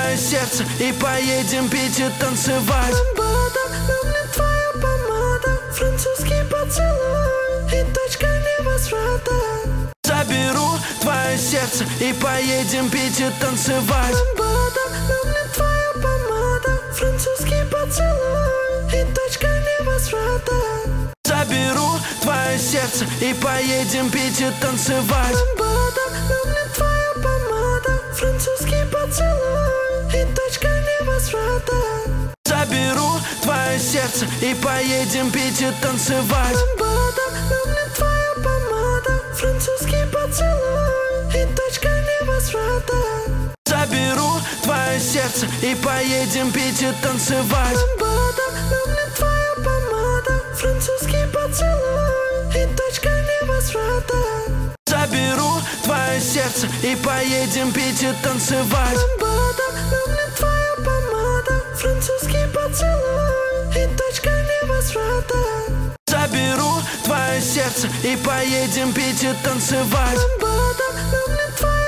твое сердце и поедем пить и танцевать. Ламбада, люблю твоя помада, французский поцелуй и точка невозврата. Заберу твое сердце и поедем пить и танцевать. Ламбада, люблю твоя помада, французский поцелуй и точка невозврата. Заберу твое сердце и поедем пить и танцевать. Ламбада, люблю твоя помада, французский поцелуй и точка невозврата. Заберу твое сердце и поедем пить и танцевать. Ламбада, люблю твоя помада, французский поцелуй и точка невозврата. Заберу твое сердце и поедем пить и танцевать. Ламбада, люблю твоя помада, французский поцелуй и точка невозврата. Заберу твое сердце и поедем пить и танцевать. Ламбада, люблю твоя помада, французский поцелуй и точка невозврата. Заберу твое сердце и поедем пить и танцевать. Ламбада, люблю твоя